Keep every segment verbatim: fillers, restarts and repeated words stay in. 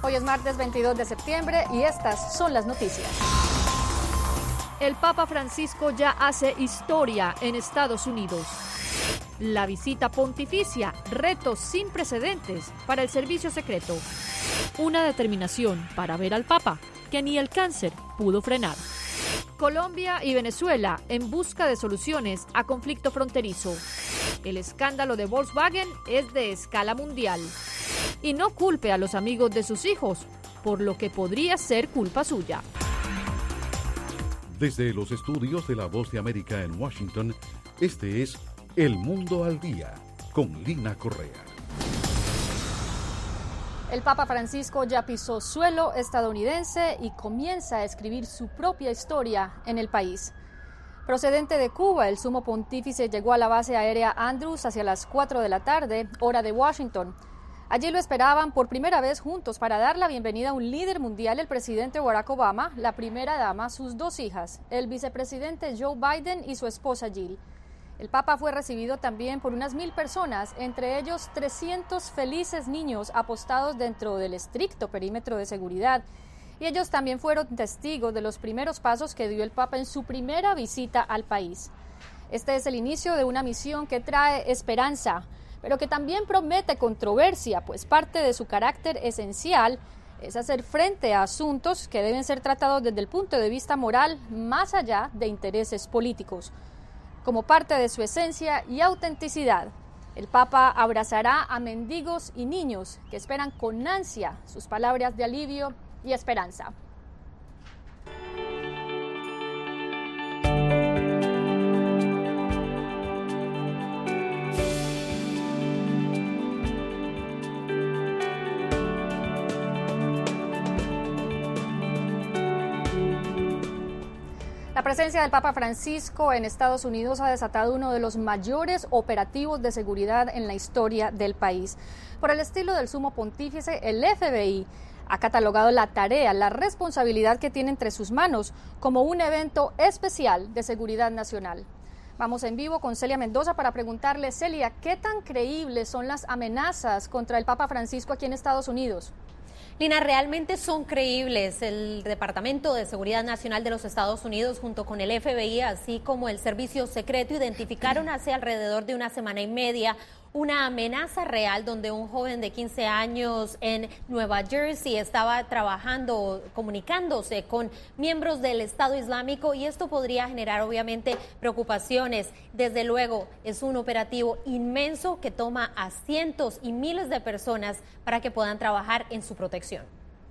Hoy es martes veintidós de septiembre y estas son las noticias. El Papa Francisco ya hace historia en Estados Unidos. La visita pontificia, retos sin precedentes para el servicio secreto. Una determinación para ver al Papa que ni el cáncer pudo frenar. Colombia y Venezuela en busca de soluciones a conflicto fronterizo. El escándalo de Volkswagen es de escala mundial. Y no culpe a los amigos de sus hijos por lo que podría ser culpa suya. Desde los estudios de La Voz de América en Washington, este es El Mundo al Día, con Lina Correa. El Papa Francisco ya pisó suelo estadounidense y comienza a escribir su propia historia en el país. Procedente de Cuba, el sumo pontífice llegó a la base aérea Andrews hacia las cuatro de la tarde, hora de Washington. Allí lo esperaban por primera vez juntos para dar la bienvenida a un líder mundial, el presidente Barack Obama, la primera dama, sus dos hijas, el vicepresidente Joe Biden y su esposa Jill. El Papa fue recibido también por unas mil personas, entre ellos trescientos felices niños apostados dentro del estricto perímetro de seguridad. Y ellos también fueron testigos de los primeros pasos que dio el Papa en su primera visita al país. Este es el inicio de una misión que trae esperanza, pero que también promete controversia, pues parte de su carácter esencial es hacer frente a asuntos que deben ser tratados desde el punto de vista moral, más allá de intereses políticos. Como parte de su esencia y autenticidad, el Papa abrazará a mendigos y niños que esperan con ansia sus palabras de alivio y esperanza. La presencia del Papa Francisco en Estados Unidos ha desatado uno de los mayores operativos de seguridad en la historia del país. Por el estilo del sumo pontífice, el F B I ha catalogado la tarea, la responsabilidad que tiene entre sus manos como un evento especial de seguridad nacional. Vamos en vivo con Celia Mendoza para preguntarle, Celia, ¿qué tan creíbles son las amenazas contra el Papa Francisco aquí en Estados Unidos? Lina, realmente son creíbles. El Departamento de Seguridad Nacional de los Estados Unidos junto con el F B I, así como el Servicio Secreto, identificaron hace alrededor de una semana y media una amenaza real donde un joven de quince años en Nueva Jersey estaba trabajando, comunicándose con miembros del Estado Islámico, y esto podría generar obviamente preocupaciones. Desde luego es un operativo inmenso que toma a cientos y miles de personas para que puedan trabajar en su protección.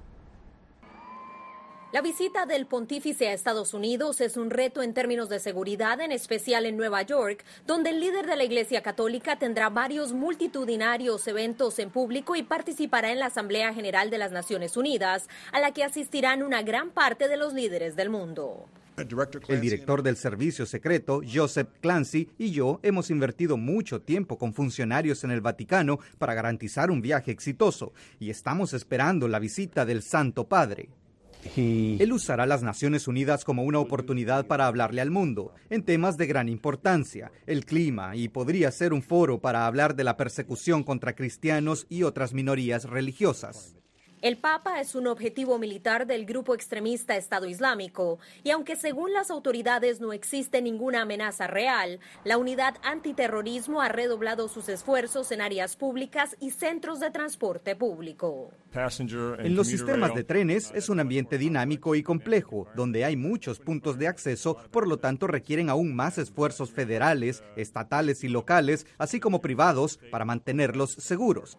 La visita del pontífice a Estados Unidos es un reto en términos de seguridad, en especial en Nueva York, donde el líder de la Iglesia Católica tendrá varios multitudinarios eventos en público y participará en la Asamblea General de las Naciones Unidas, a la que asistirán una gran parte de los líderes del mundo. El director del Servicio Secreto, Joseph Clancy, y yo hemos invertido mucho tiempo con funcionarios en el Vaticano para garantizar un viaje exitoso, y estamos esperando la visita del Santo Padre. Él usará las Naciones Unidas como una oportunidad para hablarle al mundo en temas de gran importancia, el clima, y podría ser un foro para hablar de la persecución contra cristianos y otras minorías religiosas. El Papa es un objetivo militar del grupo extremista Estado Islámico, y aunque según las autoridades no existe ninguna amenaza real, la unidad antiterrorismo ha redoblado sus esfuerzos en áreas públicas y centros de transporte público. En los sistemas de trenes es un ambiente dinámico y complejo, donde hay muchos puntos de acceso, por lo tanto requieren aún más esfuerzos federales, estatales y locales, así como privados, para mantenerlos seguros.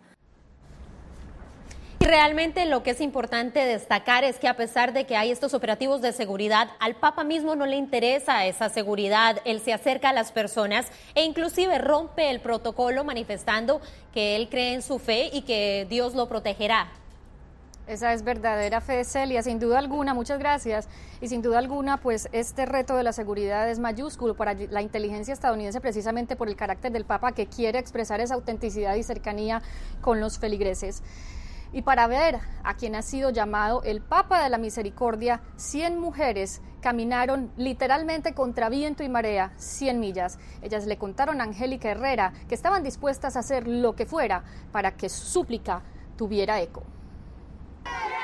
Y realmente lo que es importante destacar es que a pesar de que hay estos operativos de seguridad, al Papa mismo no le interesa esa seguridad. Él se acerca a las personas e inclusive rompe el protocolo manifestando que él cree en su fe y que Dios lo protegerá. Esa es verdadera fe, Celia, sin duda alguna, muchas gracias. Y sin duda alguna, pues este reto de la seguridad es mayúsculo para la inteligencia estadounidense, precisamente por el carácter del Papa, que quiere expresar esa autenticidad y cercanía con los feligreses. Y para ver a quien ha sido llamado el Papa de la Misericordia, cien mujeres caminaron literalmente contra viento y marea, cien millas. Ellas le contaron a Angélica Herrera que estaban dispuestas a hacer lo que fuera para que su súplica tuviera eco.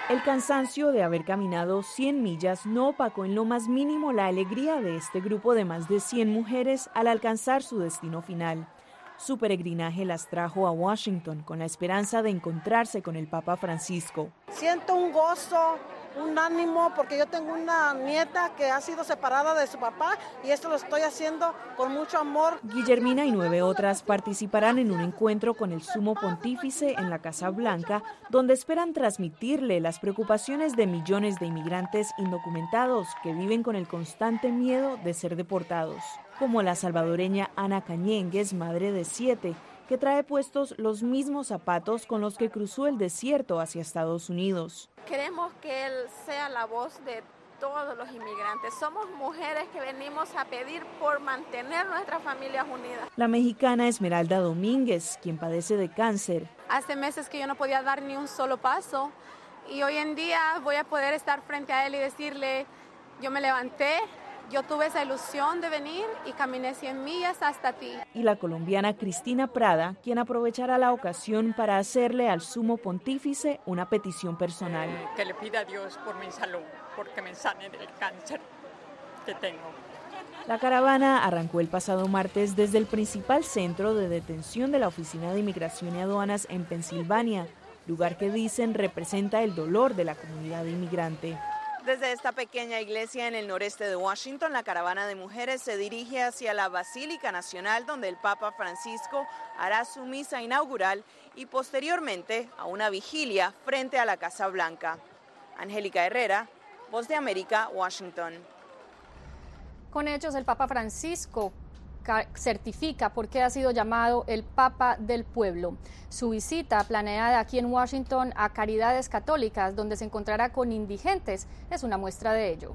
El cansancio de haber caminado cien millas no opacó en lo más mínimo la alegría de este grupo de más de cien mujeres al alcanzar su destino final. Su peregrinaje las trajo a Washington con la esperanza de encontrarse con el Papa Francisco. Siento un gozo, un ánimo, porque yo tengo una nieta que ha sido separada de su papá y esto lo estoy haciendo con mucho amor. Guillermina y nueve otras participarán en un encuentro con el Sumo Pontífice en la Casa Blanca, donde esperan transmitirle las preocupaciones de millones de inmigrantes indocumentados que viven con el constante miedo de ser deportados, como la salvadoreña Ana Cañengues, madre de siete, que trae puestos los mismos zapatos con los que cruzó el desierto hacia Estados Unidos. Queremos que él sea la voz de todos los inmigrantes. Somos mujeres que venimos a pedir por mantener nuestras familias unidas. La mexicana Esmeralda Domínguez, quien padece de cáncer. Hace meses que yo no podía dar ni un solo paso y hoy en día voy a poder estar frente a él y decirle, yo me levanté, yo tuve esa ilusión de venir y caminé cien millas hasta ti. Y la colombiana Cristina Prada, quien aprovechará la ocasión para hacerle al Sumo Pontífice una petición personal. Que le pida a Dios por mi salud, porque me sane del cáncer que tengo. La caravana arrancó el pasado martes desde el principal centro de detención de la Oficina de Inmigración y Aduanas en Pensilvania, lugar que dicen representa el dolor de la comunidad inmigrante. Desde esta pequeña iglesia en el noreste de Washington, la caravana de mujeres se dirige hacia la Basílica Nacional, donde el Papa Francisco hará su misa inaugural y posteriormente a una vigilia frente a la Casa Blanca. Angélica Herrera, Voz de América, Washington. Con hechos, el Papa Francisco certifica por qué ha sido llamado el Papa del Pueblo. Su visita, planeada aquí en Washington a Caridades Católicas, donde se encontrará con indigentes, es una muestra de ello.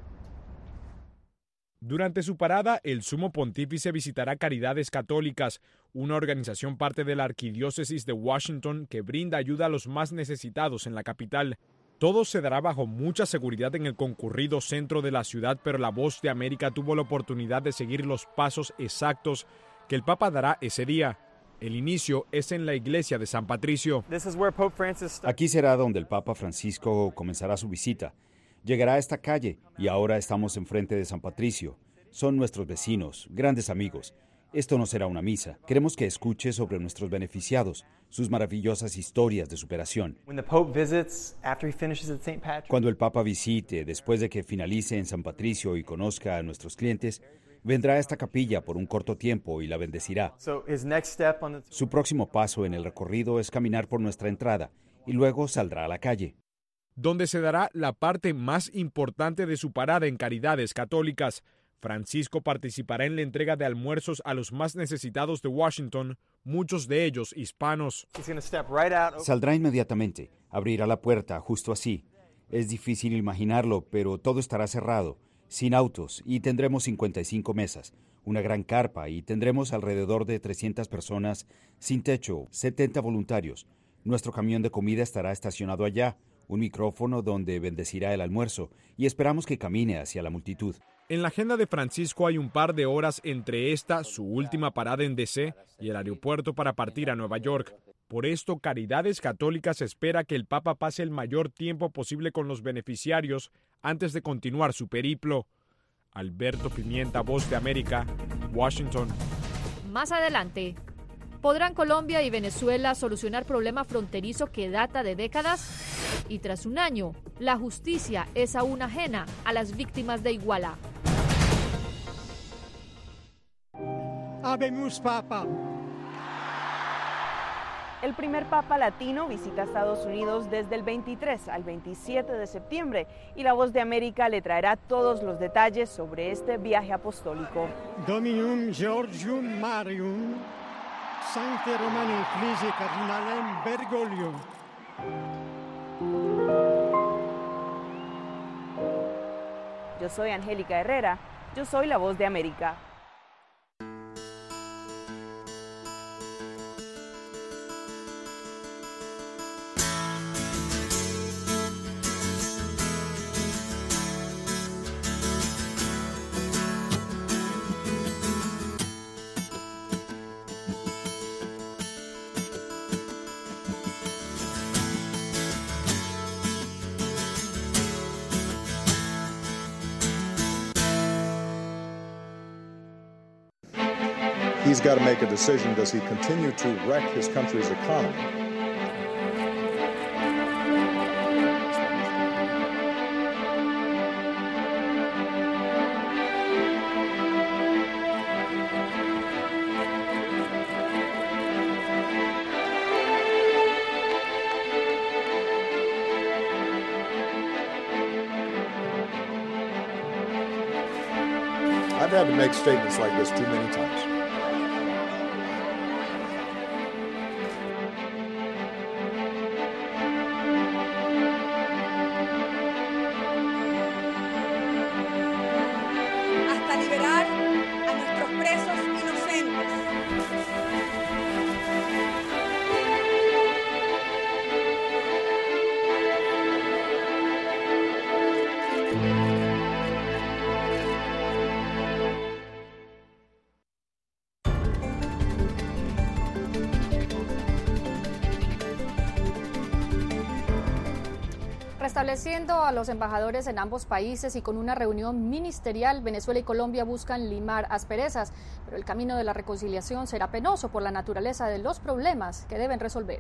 Durante su parada, el Sumo Pontífice visitará Caridades Católicas, una organización parte de la Arquidiócesis de Washington que brinda ayuda a los más necesitados en la capital. Todo se dará bajo mucha seguridad en el concurrido centro de la ciudad, pero la Voz de América tuvo la oportunidad de seguir los pasos exactos que el Papa dará ese día. El inicio es en la iglesia de San Patricio. Aquí será donde el Papa Francisco comenzará su visita. Llegará a esta calle y ahora estamos enfrente de San Patricio. Son nuestros vecinos, grandes amigos. Esto no será una misa. Queremos que escuche sobre nuestros beneficiados, sus maravillosas historias de superación. Cuando el Papa visite, después de que finalice en San Patricio y conozca a nuestros clientes, vendrá a esta capilla por un corto tiempo y la bendecirá. Su próximo paso en el recorrido es caminar por nuestra entrada y luego saldrá a la calle, donde se dará la parte más importante de su parada en Caridades Católicas. Francisco participará en la entrega de almuerzos a los más necesitados de Washington, muchos de ellos hispanos. Saldrá inmediatamente, abrirá la puerta justo así. Es difícil imaginarlo, pero todo estará cerrado, sin autos, y tendremos cincuenta y cinco mesas, una gran carpa, y tendremos alrededor de trescientas personas sin techo, setenta voluntarios. Nuestro camión de comida estará estacionado allá, un micrófono donde bendecirá el almuerzo, y esperamos que camine hacia la multitud. En la agenda de Francisco hay un par de horas entre esta, su última parada en D C, y el aeropuerto para partir a Nueva York. Por esto, Caridades Católicas espera que el Papa pase el mayor tiempo posible con los beneficiarios antes de continuar su periplo. Alberto Pimienta, Voz de América, Washington. Más adelante, ¿podrán Colombia y Venezuela solucionar problema fronterizo que data de décadas? Y tras un año, la justicia es aún ajena a las víctimas de Iguala. Habemus Papa. El primer Papa latino visita Estados Unidos desde el veintitrés al veintisiete de septiembre y la Voz de América le traerá todos los detalles sobre este viaje apostólico. Dominum Georgium Marium, Sancte Romani Ecclesiae Cardinalem Bergoglio. Yo soy Angélica Herrera, yo soy la Voz de América. he's got to make a decision. Does he continue to wreck his country's economy? I've had to make statements like this too many times. Hasta liberar a nuestros presos inocentes. Restableciendo a los embajadores en ambos países y con una reunión ministerial, Venezuela y Colombia buscan limar asperezas, pero el camino de la reconciliación será penoso por la naturaleza de los problemas que deben resolver.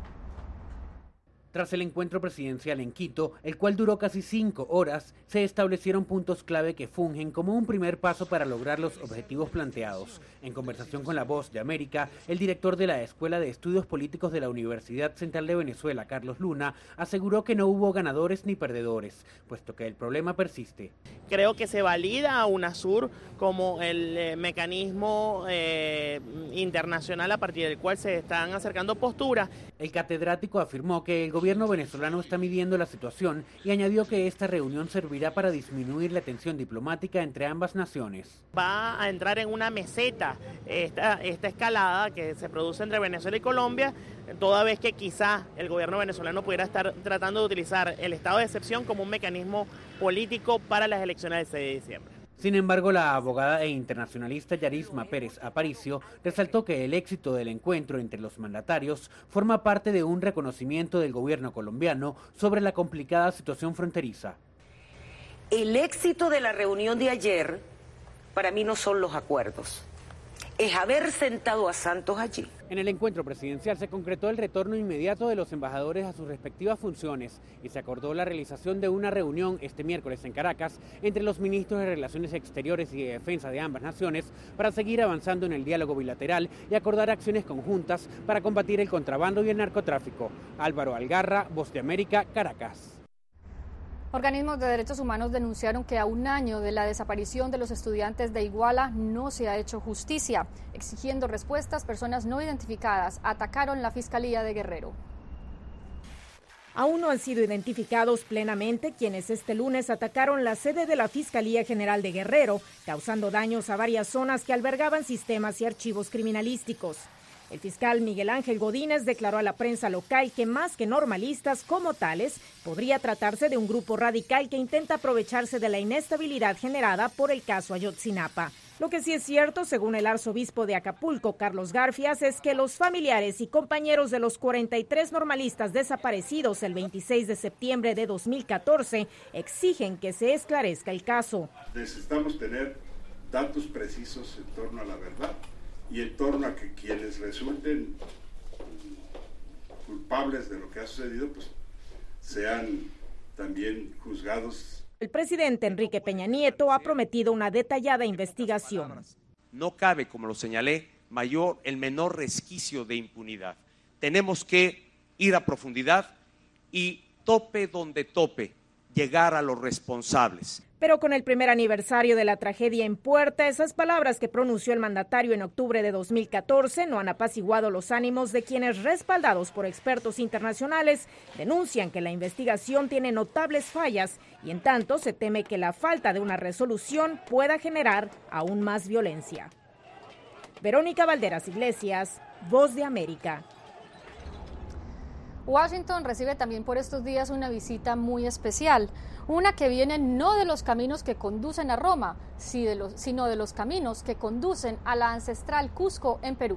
Tras el encuentro presidencial en Quito, el cual duró casi cinco horas, se establecieron puntos clave que fungen como un primer paso para lograr los objetivos planteados. En conversación con La Voz de América, el director de la Escuela de Estudios Políticos de la Universidad Central de Venezuela, Carlos Luna, aseguró que no hubo ganadores ni perdedores, puesto que el problema persiste. Creo que se valida a UNASUR como el eh, mecanismo eh, internacional a partir del cual se están acercando posturas. El catedrático afirmó que el gobierno venezolano está midiendo la situación y añadió que esta reunión servirá para disminuir la tensión diplomática entre ambas naciones. Va a entrar en una meseta esta, esta escalada que se produce entre Venezuela y Colombia, toda vez que quizá el gobierno venezolano pudiera estar tratando de utilizar el estado de excepción como un mecanismo político para las elecciones del seis de diciembre. Sin embargo, la abogada e internacionalista Yarisma Pérez Aparicio resaltó que el éxito del encuentro entre los mandatarios forma parte de un reconocimiento del gobierno colombiano sobre la complicada situación fronteriza. El éxito de la reunión de ayer, para mí no son los acuerdos, es haber sentado a Santos allí. En el encuentro presidencial se concretó el retorno inmediato de los embajadores a sus respectivas funciones y se acordó la realización de una reunión este miércoles en Caracas entre los ministros de Relaciones Exteriores y de Defensa de ambas naciones para seguir avanzando en el diálogo bilateral y acordar acciones conjuntas para combatir el contrabando y el narcotráfico. Álvaro Algarra, Voz de América, Caracas. Organismos de derechos humanos denunciaron que a un año de la desaparición de los estudiantes de Iguala no se ha hecho justicia. Exigiendo respuestas, personas no identificadas atacaron la Fiscalía de Guerrero. Aún no han sido identificados plenamente quienes este lunes atacaron la sede de la Fiscalía General de Guerrero, causando daños a varias zonas que albergaban sistemas y archivos criminalísticos. El fiscal Miguel Ángel Godínez declaró a la prensa local que más que normalistas como tales, podría tratarse de un grupo radical que intenta aprovecharse de la inestabilidad generada por el caso Ayotzinapa. Lo que sí es cierto, según el arzobispo de Acapulco, Carlos Garfias, es que los familiares y compañeros de los cuarenta y tres normalistas desaparecidos el veintiséis de septiembre de dos mil catorce exigen que se esclarezca el caso. Necesitamos tener datos precisos en torno a la verdad y en torno a que quienes resulten culpables de lo que ha sucedido, pues sean también juzgados. El presidente Enrique Peña Nieto ha prometido una detallada investigación. No cabe, como lo señalé, mayor, el menor resquicio de impunidad. Tenemos que ir a profundidad y tope donde tope, llegar a los responsables. Pero con el primer aniversario de la tragedia en puerta, esas palabras que pronunció el mandatario en octubre de dos mil catorce no han apaciguado los ánimos de quienes, respaldados por expertos internacionales, denuncian que la investigación tiene notables fallas y en tanto se teme que la falta de una resolución pueda generar aún más violencia. Verónica Valderas Iglesias, Voz de América. Washington recibe también por estos días una visita muy especial, una que viene no de los caminos que conducen a Roma, sino de los caminos que conducen a la ancestral Cusco en Perú.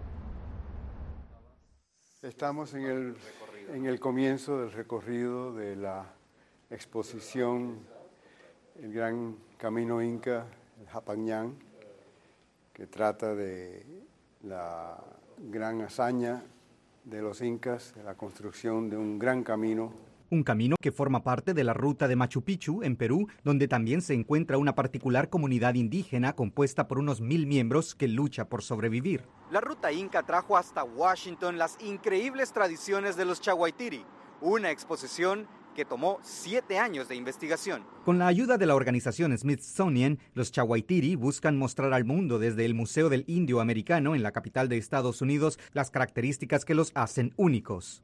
Estamos en el, en el comienzo del recorrido de la exposición El Gran Camino Inca, el Hapagñán, que trata de la gran hazaña de los incas, de la construcción de un gran camino. Un camino que forma parte de la ruta de Machu Picchu, en Perú, donde también se encuentra una particular comunidad indígena compuesta por unos mil miembros que lucha por sobrevivir. La ruta inca trajo hasta Washington las increíbles tradiciones de los Chaguaytiri, una exposición que tomó siete años de investigación. Con la ayuda de la organización Smithsonian, los Chaguaytiri buscan mostrar al mundo desde el Museo del Indio Americano en la capital de Estados Unidos las características que los hacen únicos.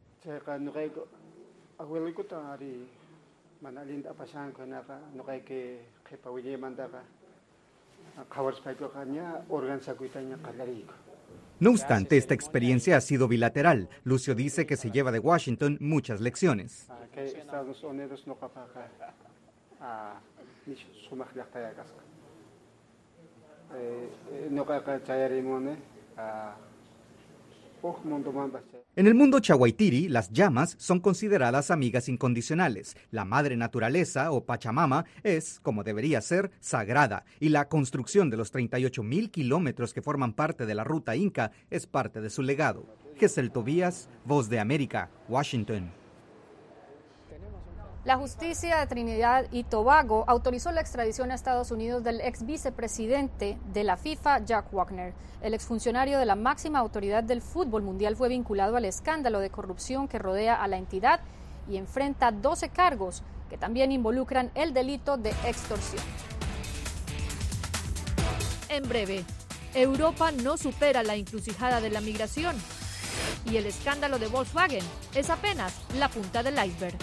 No obstante, esta experiencia ha sido bilateral. Lucio dice que se lleva de Washington muchas lecciones. Estados Unidos no En el mundo chaguaytiri, las llamas son consideradas amigas incondicionales. La madre naturaleza, o Pachamama, es, como debería ser, sagrada. Y la construcción de los treinta y ocho mil kilómetros que forman parte de la ruta inca es parte de su legado. Gesell Tobías, Voz de América, Washington. La justicia de Trinidad y Tobago autorizó la extradición a Estados Unidos del ex vicepresidente de la FIFA, Jack Wagner. El exfuncionario de la máxima autoridad del fútbol mundial fue vinculado al escándalo de corrupción que rodea a la entidad y enfrenta doce cargos que también involucran el delito de extorsión. En breve, Europa no supera la encrucijada de la migración y el escándalo de Volkswagen es apenas la punta del iceberg.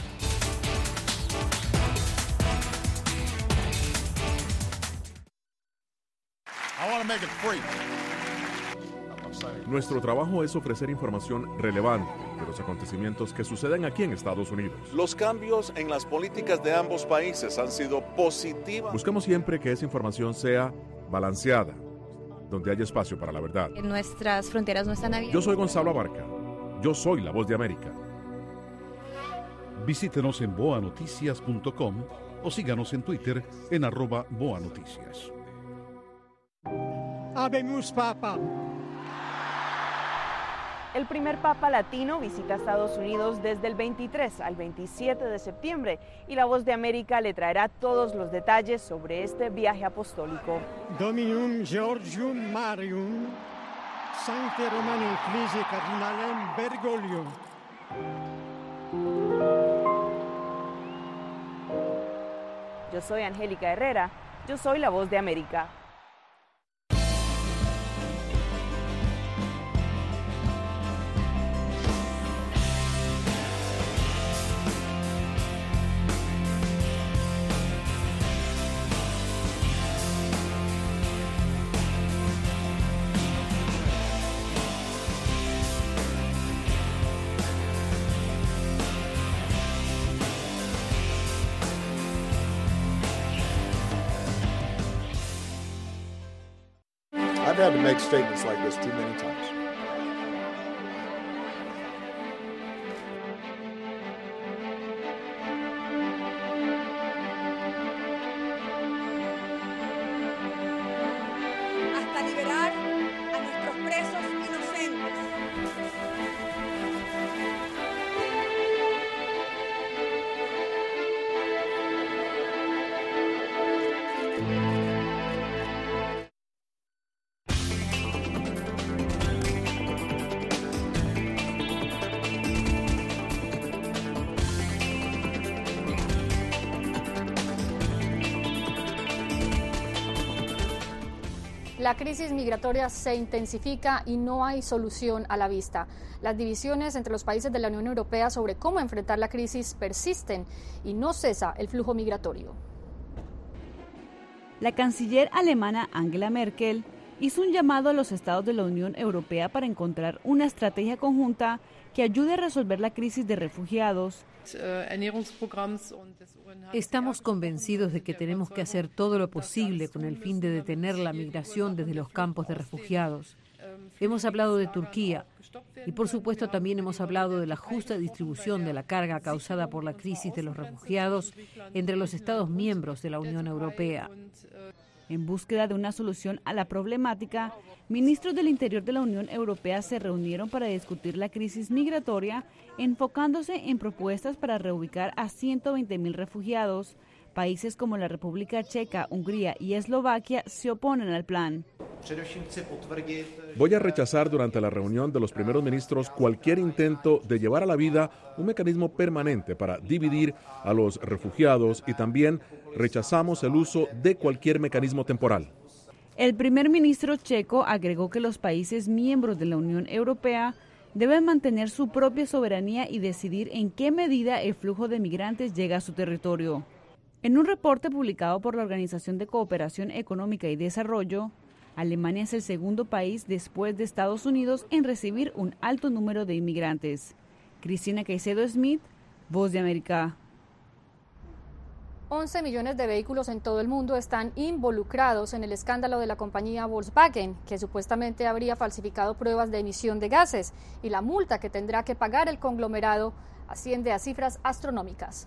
Nuestro trabajo es ofrecer información relevante de los acontecimientos que suceden aquí en Estados Unidos. Los cambios en las políticas de ambos países han sido positivos. Buscamos siempre que esa información sea balanceada, donde haya espacio para la verdad. Nuestras fronteras no están abiertas. Yo soy Gonzalo Abarca. Yo soy la Voz de América. Visítenos en boa noticias punto com o síganos en Twitter en arroba boanoticias. Habemus Papa. El primer Papa latino visita Estados Unidos desde el veintitrés al veintisiete de septiembre y La Voz de América le traerá todos los detalles sobre este viaje apostólico. Dominum Georgium Marium, Sancte Romani Ecclesiae Cardinalem Bergoglio. Yo soy Angélica Herrera, yo soy La Voz de América. I've had to make statements like this too many times. Hasta liberar a nuestros presos inocentes. La crisis migratoria se intensifica y no hay solución a la vista. Las divisiones entre los países de la Unión Europea sobre cómo enfrentar la crisis persisten y no cesa el flujo migratorio. La canciller alemana Angela Merkel hizo un llamado a los estados de la Unión Europea para encontrar una estrategia conjunta que ayude a resolver la crisis de refugiados. Estamos convencidos de que tenemos que hacer todo lo posible con el fin de detener la migración desde los campos de refugiados. Hemos hablado de Turquía y, por supuesto, también hemos hablado de la justa distribución de la carga causada por la crisis de los refugiados entre los Estados miembros de la Unión Europea. En búsqueda de una solución a la problemática, ministros del Interior de la Unión Europea se reunieron para discutir la crisis migratoria, enfocándose en propuestas para reubicar a ciento veinte mil refugiados. Países como la República Checa, Hungría y Eslovaquia se oponen al plan. Voy a rechazar durante la reunión de los primeros ministros cualquier intento de llevar a la vida un mecanismo permanente para dividir a los refugiados y también rechazamos el uso de cualquier mecanismo temporal. El primer ministro checo agregó que los países miembros de la Unión Europea deben mantener su propia soberanía y decidir en qué medida el flujo de migrantes llega a su territorio. En un reporte publicado por la Organización de Cooperación Económica y Desarrollo, Alemania es el segundo país después de Estados Unidos en recibir un alto número de inmigrantes. Cristina Caicedo Smith, Voz de América. once millones de vehículos en todo el mundo están involucrados en el escándalo de la compañía Volkswagen, que supuestamente habría falsificado pruebas de emisión de gases, y la multa que tendrá que pagar el conglomerado asciende a cifras astronómicas.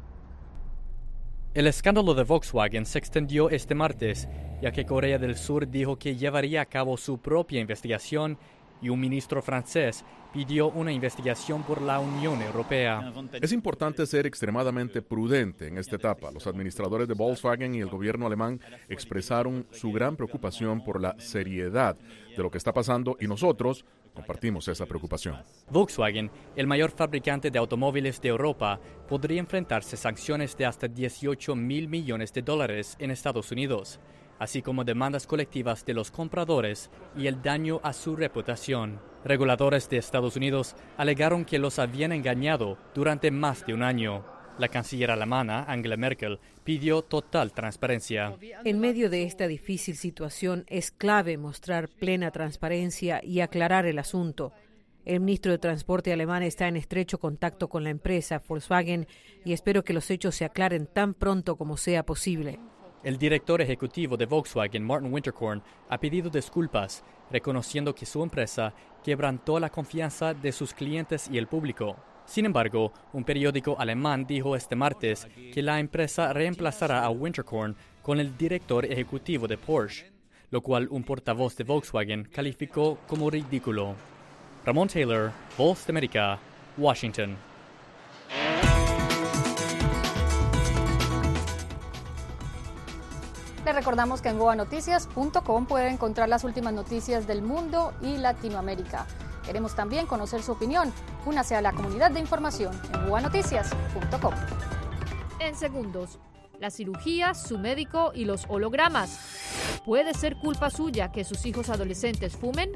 El escándalo de Volkswagen se extendió este martes, ya que Corea del Sur dijo que llevaría a cabo su propia investigación y un ministro francés pidió una investigación por la Unión Europea. Es importante ser extremadamente prudente en esta etapa. Los administradores de Volkswagen y el gobierno alemán expresaron su gran preocupación por la seriedad de lo que está pasando y nosotros compartimos esa preocupación. Volkswagen, el mayor fabricante de automóviles de Europa, podría enfrentarse a sanciones de hasta dieciocho mil millones de dólares en Estados Unidos, así como demandas colectivas de los compradores y el daño a su reputación. Reguladores de Estados Unidos alegaron que los habían engañado durante más de un año. La canciller alemana, Angela Merkel, pidió total transparencia. En medio de esta difícil situación es clave mostrar plena transparencia y aclarar el asunto. El ministro de Transporte alemán está en estrecho contacto con la empresa Volkswagen y espero que los hechos se aclaren tan pronto como sea posible. El director ejecutivo de Volkswagen, Martin Winterkorn, ha pedido disculpas, reconociendo que su empresa quebrantó la confianza de sus clientes y el público. Sin embargo, un periódico alemán dijo este martes que la empresa reemplazará a Winterkorn con el director ejecutivo de Porsche, lo cual un portavoz de Volkswagen calificó como ridículo. Ramón Taylor, Voz de América, Washington. Les recordamos que en goa noticias punto com puede encontrar las últimas noticias del mundo y Latinoamérica. Queremos también conocer su opinión. Únase a la comunidad de información en goa noticias punto com. En segundos, la cirugía, su médico y los hologramas. ¿Puede ser culpa suya que sus hijos adolescentes fumen?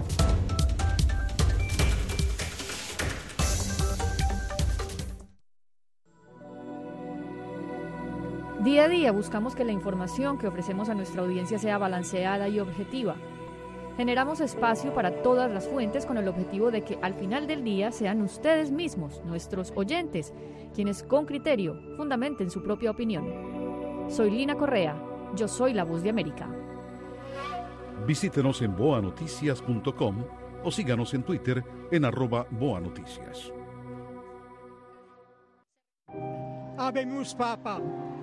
Día a día buscamos que la información que ofrecemos a nuestra audiencia sea balanceada y objetiva. Generamos espacio para todas las fuentes con el objetivo de que al final del día sean ustedes mismos, nuestros oyentes, quienes con criterio fundamenten su propia opinión. Soy Lina Correa, yo soy la Voz de América. Visítenos en boa noticias punto com o síganos en Twitter en arroba boanoticias. Habemus Papa.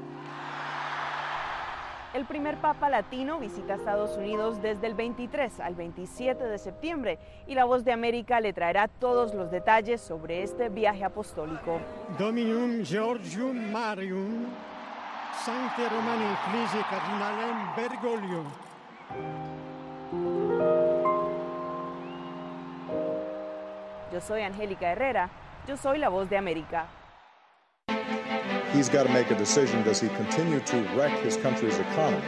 El primer Papa latino visita Estados Unidos desde el veintitrés al veintisiete de septiembre y la Voz de América le traerá todos los detalles sobre este viaje apostólico. Dominum Georgium Marium, Sancte Romani Ecclesiae Cardinalem Bergoglio. Yo soy Angélica Herrera, yo soy la Voz de América. He's got to make a decision. Does he continue to wreck his country's economy?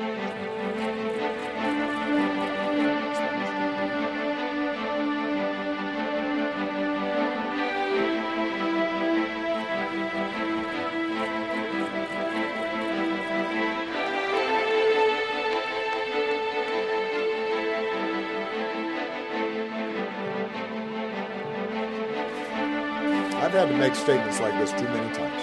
I've had to make statements like this too many times.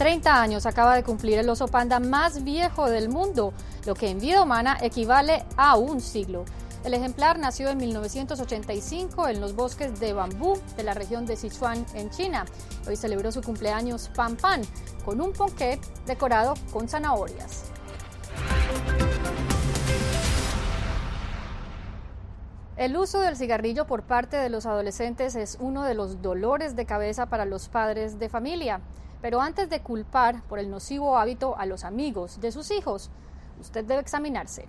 treinta años acaba de cumplir el oso panda más viejo del mundo, lo que en vida humana equivale a un siglo. El ejemplar nació en mil novecientos ochenta y cinco en los bosques de bambú de la región de Sichuan, en China. Hoy celebró su cumpleaños Pan Pan con un ponqué decorado con zanahorias. El uso del cigarrillo por parte de los adolescentes es uno de los dolores de cabeza para los padres de familia. Pero antes de culpar por el nocivo hábito a los amigos de sus hijos, usted debe examinarse.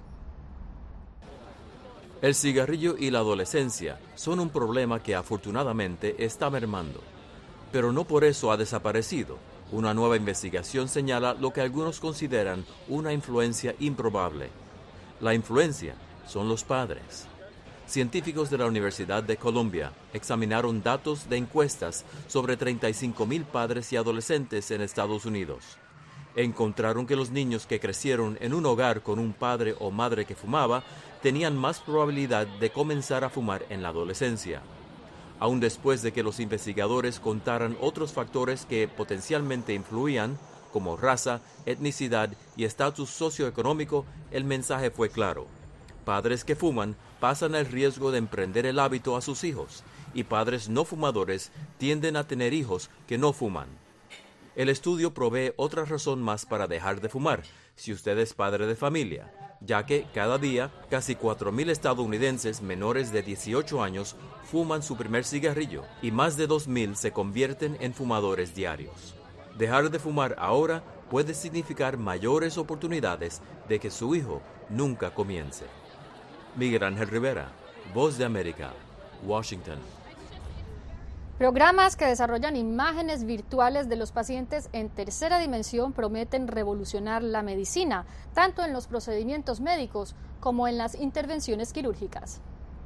El cigarrillo y la adolescencia son un problema que afortunadamente está mermando, pero no por eso ha desaparecido. Una nueva investigación señala lo que algunos consideran una influencia improbable. La influencia son los padres. Científicos de la Universidad de Columbia examinaron datos de encuestas sobre treinta y cinco mil padres y adolescentes en Estados Unidos. Encontraron que los niños que crecieron en un hogar con un padre o madre que fumaba tenían más probabilidad de comenzar a fumar en la adolescencia. Aún después de que los investigadores contaran otros factores que potencialmente influían, como raza, etnicidad y estatus socioeconómico, el mensaje fue claro. Padres que fuman pasan el riesgo de emprender el hábito a sus hijos, y padres no fumadores tienden a tener hijos que no fuman. El estudio provee otra razón más para dejar de fumar, si usted es padre de familia, ya que cada día casi cuatro mil estadounidenses menores de dieciocho años fuman su primer cigarrillo y más de dos mil se convierten en fumadores diarios. Dejar de fumar ahora puede significar mayores oportunidades de que su hijo nunca comience. Miguel Ángel Rivera, Voz de América, Washington. Programas que desarrollan imágenes virtuales de los pacientes en tercera dimensión prometen revolucionar la medicina, tanto en los procedimientos médicos como en las intervenciones quirúrgicas.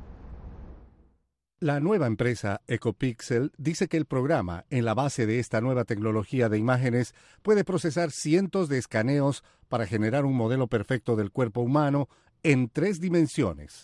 La nueva empresa EcoPixel dice que el programa, en la base de esta nueva tecnología de imágenes, puede procesar cientos de escaneos para generar un modelo perfecto del cuerpo humano en tres dimensiones.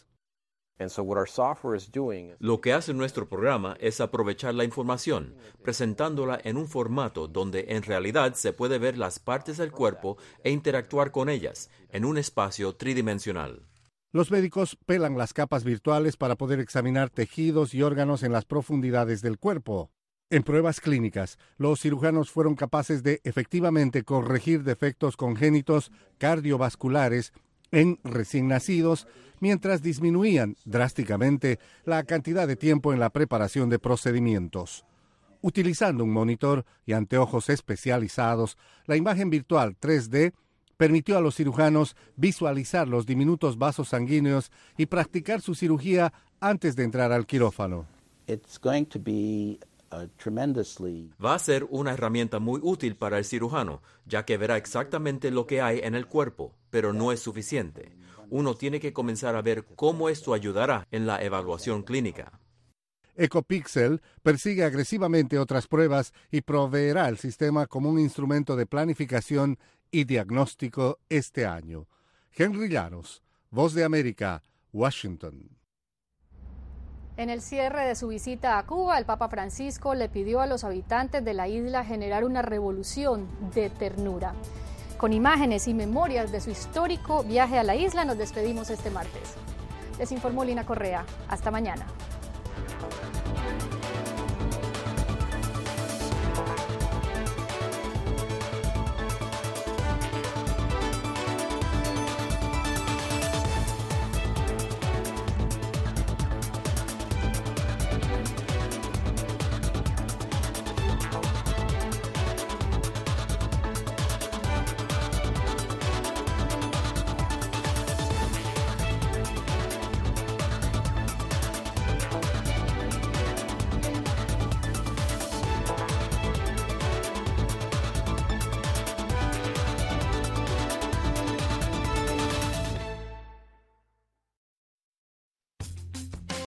Lo que hace nuestro programa es aprovechar la información, presentándola en un formato donde en realidad se puede ver las partes del cuerpo e interactuar con ellas en un espacio tridimensional. Los médicos pelan las capas virtuales para poder examinar tejidos y órganos en las profundidades del cuerpo. En pruebas clínicas, los cirujanos fueron capaces de efectivamente corregir defectos congénitos cardiovasculares en recién nacidos, mientras disminuían drásticamente la cantidad de tiempo en la preparación de procedimientos. Utilizando un monitor y anteojos especializados, la imagen virtual tres D permitió a los cirujanos visualizar los diminutos vasos sanguíneos y practicar su cirugía antes de entrar al quirófano. It's going to be Va a ser una herramienta muy útil para el cirujano, ya que verá exactamente lo que hay en el cuerpo, pero no es suficiente. Uno tiene que comenzar a ver cómo esto ayudará en la evaluación clínica. EcoPixel persigue agresivamente otras pruebas y proveerá el sistema como un instrumento de planificación y diagnóstico este año. Henry Llanos, Voz de América, Washington. En el cierre de su visita a Cuba, el Papa Francisco le pidió a los habitantes de la isla generar una revolución de ternura. Con imágenes y memorias de su histórico viaje a la isla, nos despedimos este martes. Les informó Lina Correa. Hasta mañana.